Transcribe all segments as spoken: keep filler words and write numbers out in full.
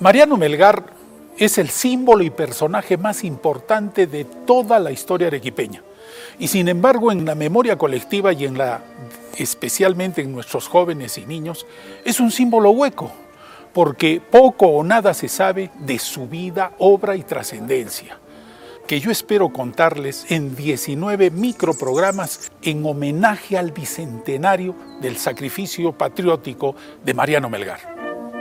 Mariano Melgar es el símbolo y personaje más importante de toda la historia arequipeña. Y sin embargo, en la memoria colectiva y en la, especialmente en nuestros jóvenes y niños, es un símbolo hueco, porque poco o nada se sabe de su vida, obra y trascendencia, que yo espero contarles en diecinueve microprogramas en homenaje al bicentenario del sacrificio patriótico de Mariano Melgar.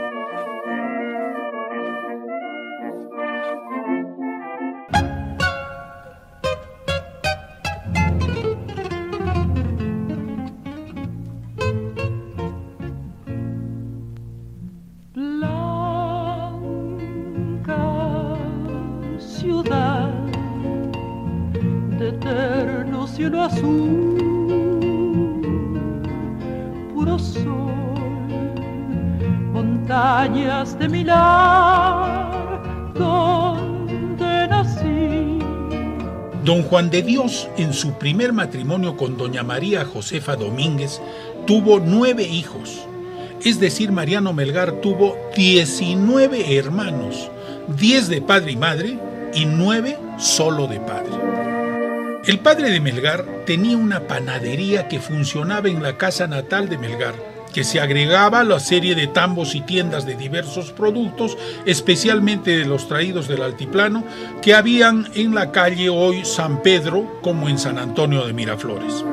Ciudad de eterno cielo azul, puro sol, montañas de Milar, donde nací. Don Juan de Dios, en su primer matrimonio con doña María Josefa Domínguez, tuvo nueve hijos. Es decir, Mariano Melgar tuvo diecinueve hermanos, diez de padre y madre, y nueve solo de padre. El padre de Melgar tenía una panadería que funcionaba en la casa natal de Melgar, que se agregaba a la serie de tambos y tiendas de diversos productos, especialmente de los traídos del altiplano, que habían en la calle hoy San Pedro, como en San Antonio de Miraflores.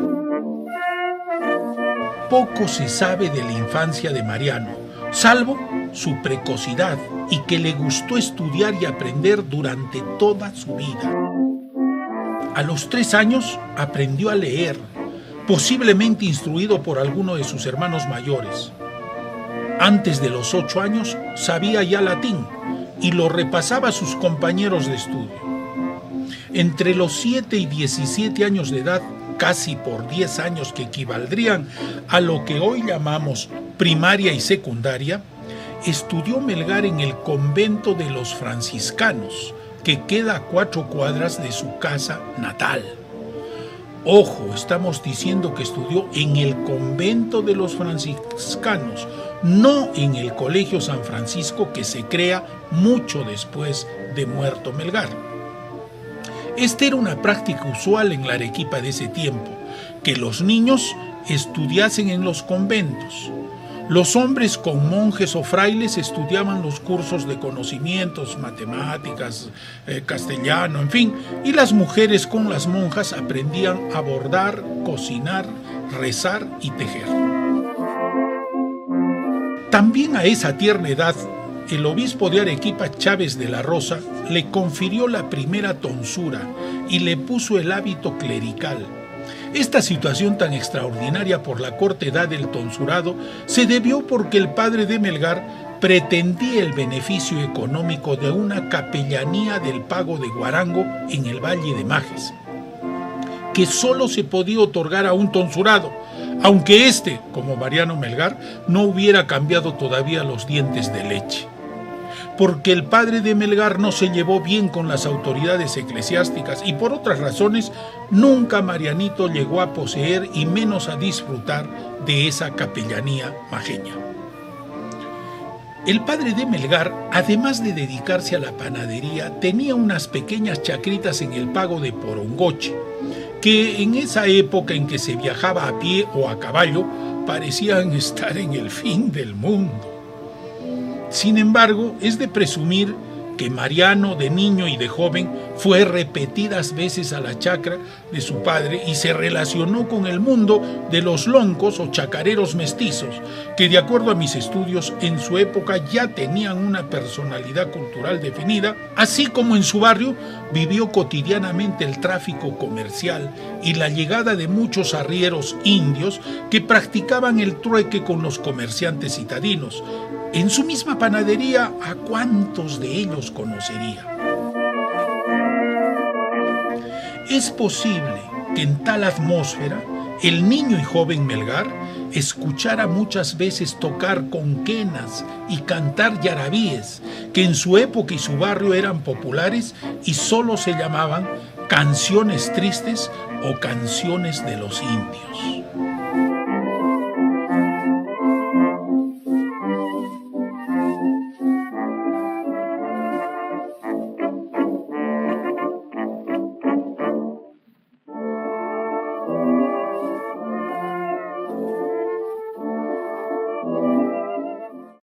Poco se sabe de la infancia de Mariano, salvo su precocidad y que le gustó estudiar y aprender durante toda su vida. A los tres años aprendió a leer, posiblemente instruido por alguno de sus hermanos mayores. Antes de los ocho años sabía ya latín y lo repasaba a sus compañeros de estudio. Entre los siete y diecisiete años de edad, casi por diez años que equivaldrían a lo que hoy llamamos primaria y secundaria, estudió Melgar en el convento de los franciscanos, que queda a cuatro cuadras de su casa natal. Ojo, estamos diciendo que estudió en el convento de los franciscanos, no en el Colegio San Francisco que se crea mucho después de muerto Melgar. Esta era una práctica usual en la Arequipa de ese tiempo, que los niños estudiasen en los conventos. Los hombres con monjes o frailes estudiaban los cursos de conocimientos, matemáticas, eh, castellano, en fin, y las mujeres con las monjas aprendían a bordar, cocinar, rezar y tejer. También a esa tierna edad, el obispo de Arequipa, Chávez de la Rosa, le confirió la primera tonsura y le puso el hábito clerical. Esta situación tan extraordinaria por la corta edad del tonsurado se debió porque el padre de Melgar pretendía el beneficio económico de una capellanía del pago de Guarango en el Valle de Majes, que solo se podía otorgar a un tonsurado, aunque éste, como Mariano Melgar, no hubiera cambiado todavía los dientes de leche. Porque el padre de Melgar no se llevó bien con las autoridades eclesiásticas y por otras razones nunca Marianito llegó a poseer y menos a disfrutar de esa capellanía majeña. El padre de Melgar, además de dedicarse a la panadería, tenía unas pequeñas chacritas en el pago de Porongoche, que en esa época en que se viajaba a pie o a caballo parecían estar en el fin del mundo. Sin embargo, es de presumir que Mariano, de niño y de joven, fue repetidas veces a la chacra de su padre y se relacionó con el mundo de los loncos o chacareros mestizos, que de acuerdo a mis estudios en su época ya tenían una personalidad cultural definida, así como en su barrio vivió cotidianamente el tráfico comercial y la llegada de muchos arrieros indios que practicaban el trueque con los comerciantes citadinos. En su misma panadería, ¿a cuántos de ellos conocería? Es posible que en tal atmósfera el niño y joven Melgar escuchara muchas veces tocar conquenas y cantar yarabíes, que en su época y su barrio eran populares y solo se llamaban canciones tristes o canciones de los indios.